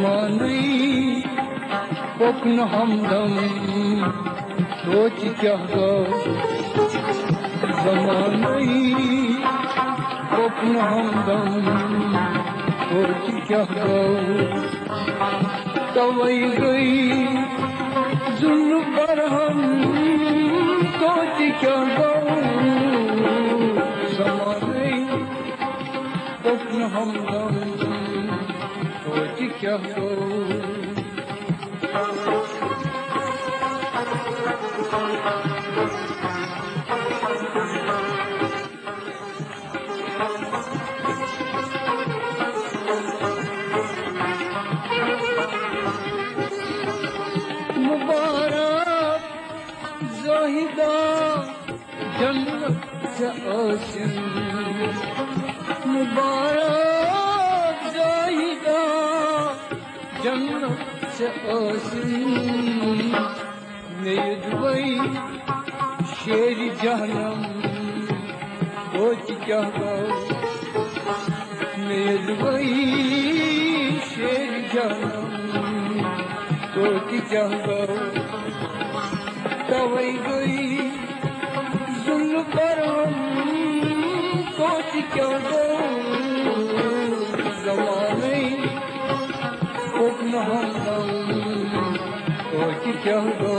जमाने कोकन हमदम सोच क्या गो जमाने कोकन हमदम सोच क्या गो तवई गई जुल्म पर हम सोच क्या गो जमाने कोकन हमदम सोच क्या गो मुबारक ज़ाहिदा जन्नत से आसिन मुबारक ज़ाहिदा जन्नत से आसिन मेरे दुबई शेर जहनम सोच क्या गो मेरे दुबई शेर जहनम सोच क्या गो तवई गई जुल्म पर हम सोच क्या गो जमाने कोकन हमदम सोच क्या गो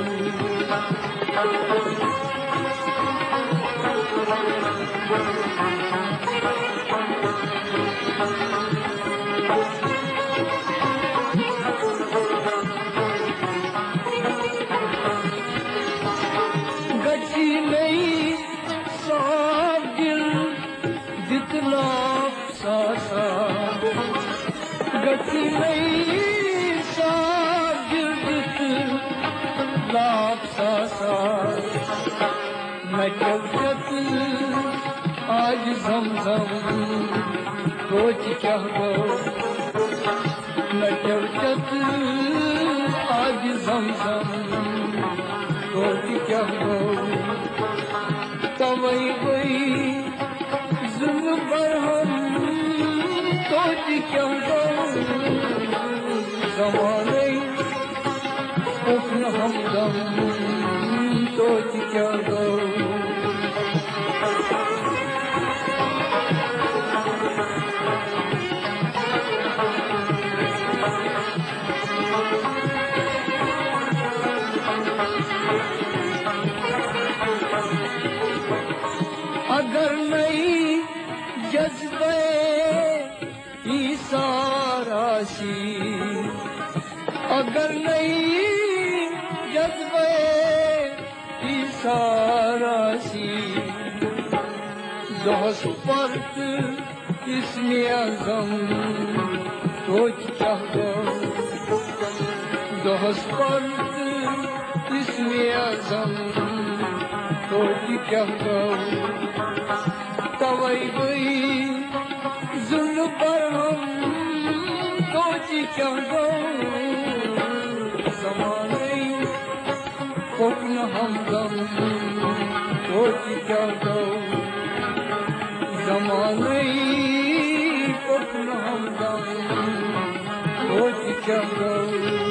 गची नहीं साफ दिल जितना सासा गची नहीं साफ दिल जितना सासा न चलत आज जमजम सोच क्या गो न चलत आज जमजम सोच क्या गो तवई गई जुल्म पर हम सोच क्या गो जमाने कोकन हमदम सोच क्या गो अगर नहीं जज्बे ईसाराशी अगर नहीं जज्बे ईसाराशी दोस्त परत इसमें आज़म सोच क्या गो दोस्त परत इसमें आज़म सोच क्या गो तवई गई जुल्म पर हम सोच क्या गो जमाने कोकन हमदम सोच क्या गो जमाने कोकन हमदम सोच क्या गो